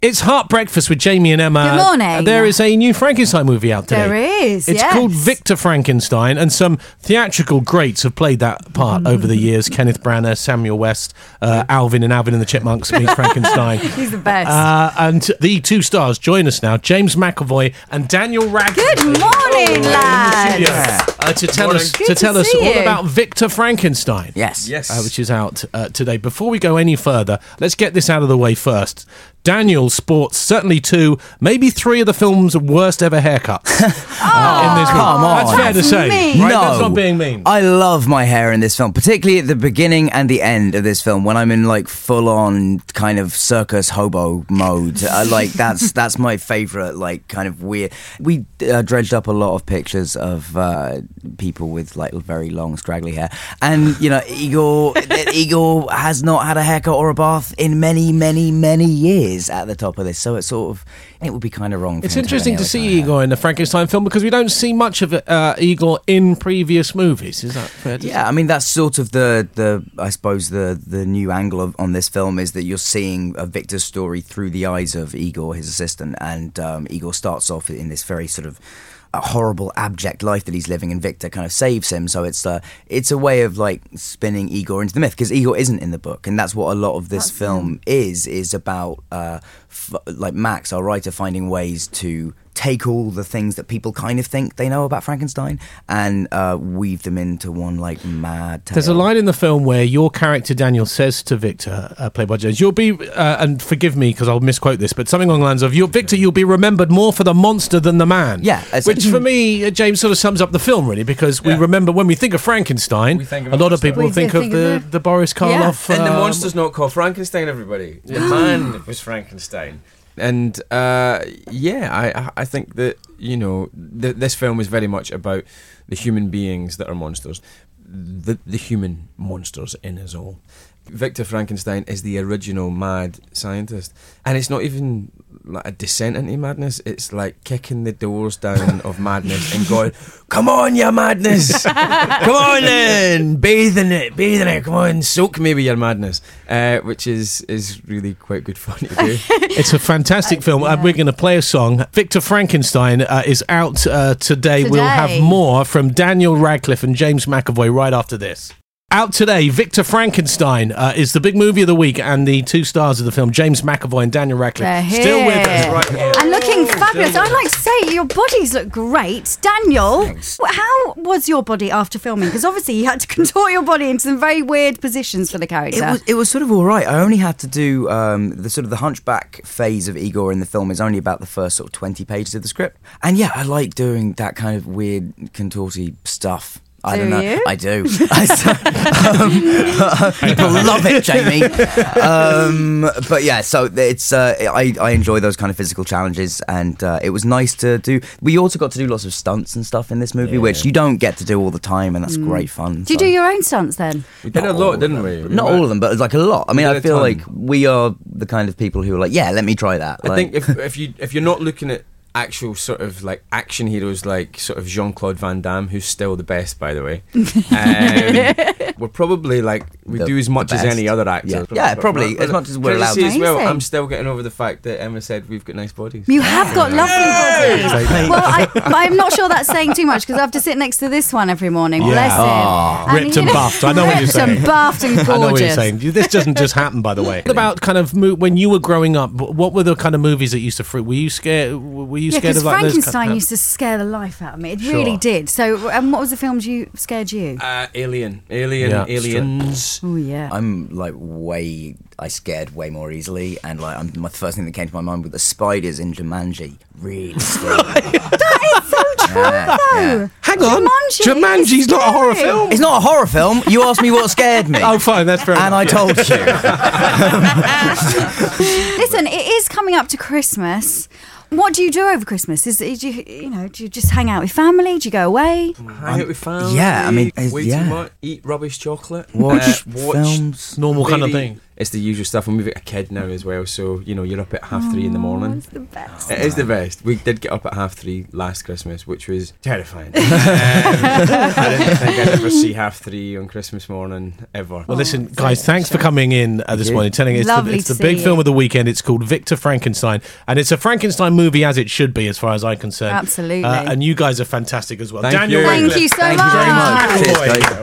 It's Heart Breakfast with Jamie and Emma. Good morning. There is a new Frankenstein movie out today. There is, It's called Victor Frankenstein, and some theatrical greats have played that part over the years. Kenneth Branagh, Samuel West, Alvin and the Chipmunks meets Frankenstein. He's the best. And the two stars join us now, James McAvoy and Daniel Radcliffe. Good morning, lads. To tell us all about Victor Frankenstein. Yes. Which is out today. Before we go any further, let's get this out of the way first. Daniel sports certainly 2, maybe 3 of the film's worst ever haircuts. In this come on. That's fair to say. Mean. Right? No. That's not being mean. I love my hair in this film, particularly at the beginning and the end of this film when I'm in like full-on kind of circus hobo mode. That's my favourite, like kind of weird. We dredged up a lot of pictures of people with like very long straggly hair, and you know Igor has not had a haircut or a bath in many years at the top of this, so it would be kind of wrong. It's interesting to see Igor in the Frankenstein film because we don't see much of Igor in previous movies. Is that fair to say? Yeah, I mean that's sort of the I suppose the new angle on this film is that you're seeing Victor's story through the eyes of Igor, his assistant, and Igor starts off in this very sort of a horrible, abject life that he's living, and Victor kind of saves him. So it's a way of like spinning Igor into the myth, because Igor isn't in the book, and that's what a lot of this film is about. Like Max, our writer, finding ways to take all the things that people kind of think they know about Frankenstein and weave them into one like mad tale. There's a line in the film where your character Daniel says to Victor, played by James, "You'll be," and forgive me because I'll misquote this, but something along the lines of, "Victor, you'll be remembered more for the monster than the man." Yeah, which for me, James, sort of sums up the film really, because we remember when we think of Frankenstein, a lot of people think of the Boris Karloff. And the monster's not called Frankenstein, everybody. The man was Frankenstein. And I think that, you know, this film is very much about the human beings that are monsters, the human monsters in us all. Victor Frankenstein is the original mad scientist, and it's not even like a descent into madness. It's like kicking the doors down of madness and going, "Come on, you madness! Come on then, bathe in it. Come on, soak me with your madness," which is really quite good fun to do. It's a fantastic film. We're going to play a song. Victor Frankenstein is out today. We'll have more from Daniel Radcliffe and James McAvoy right after this. Out today, Victor Frankenstein is the big movie of the week, and the two stars of the film, James McAvoy and Daniel Radcliffe, still with us right here. And looking fabulous. I'd like to say your bodies look great. Daniel, Thanks. How was your body after filming? Because obviously you had to contort your body into some very weird positions for the character. It was sort of all right. I only had to do the hunchback phase of Igor in the film is only about the first sort of 20 pages of the script. And yeah, I like doing that kind of weird contorty stuff. I don't know. You? I do. People love it, Jamie. But yeah, so it's I enjoy those kind of physical challenges, and it was nice to do. We also got to do lots of stunts and stuff in this movie, which you don't get to do all the time, and that's great fun. Do you do your own stunts then? We did a lot, didn't we? Not all of them, but like a lot. I mean, I feel ton. like we are the kind of people who are like, yeah, let me try that. I think if you're not looking at actual sort of like action heroes like sort of Jean-Claude Van Damme, who's still the best, by the way, we're probably like we do as much as any other actor. Yeah, probably as much as we're allowed to. to. As well, Amazing. I'm still getting over the fact that Emma said we've got nice bodies. You have got lovely bodies. Well, I'm not sure that's saying too much because I have to sit next to this one every morning. Bless him. Ripped and buffed. I know what you're Ripped saying. and buffed and gorgeous. I know what you're saying. This doesn't just happen, by the way. What about kind of when you were growing up? What were the kind of movies that used to freak? Were you scared? Were you scared of like those? Frankenstein used to scare the life out of me. It really did. So, and what was the films scared you? Aliens. Oh yeah. I'm like I scared way more easily, and like the first thing that came to my mind was the spiders in Jumanji. Really scary. That is so true, though. Hang on, Jumanji's not a horror film. It's not a horror film. You asked me what scared me. Oh, fine, that's fair and enough. I told you. Listen, it is coming up to Christmas. What do you do over Christmas? Do you just hang out with family? Do you go away? Hang out with family. Yeah, I mean, way too much. Eat rubbish chocolate. Watch films. Normal kind of thing. it's the usual stuff. And we've got a kid now as well, so you're up at 3:30 in the morning. It's the best. It is the best. We did get up at 3:30 last Christmas, which was terrifying. I didn't think I'd ever see 3:30 on Christmas morning ever. Well, listen, guys, thanks for coming in this morning, telling us it's the big film of the weekend. It's called Victor Frankenstein, and it's a Frankenstein movie as it should be, as far as I'm concerned. Absolutely. And you guys are fantastic as well. Thank Daniel you. Thank you so much. Thank you very much. Cheers, guys.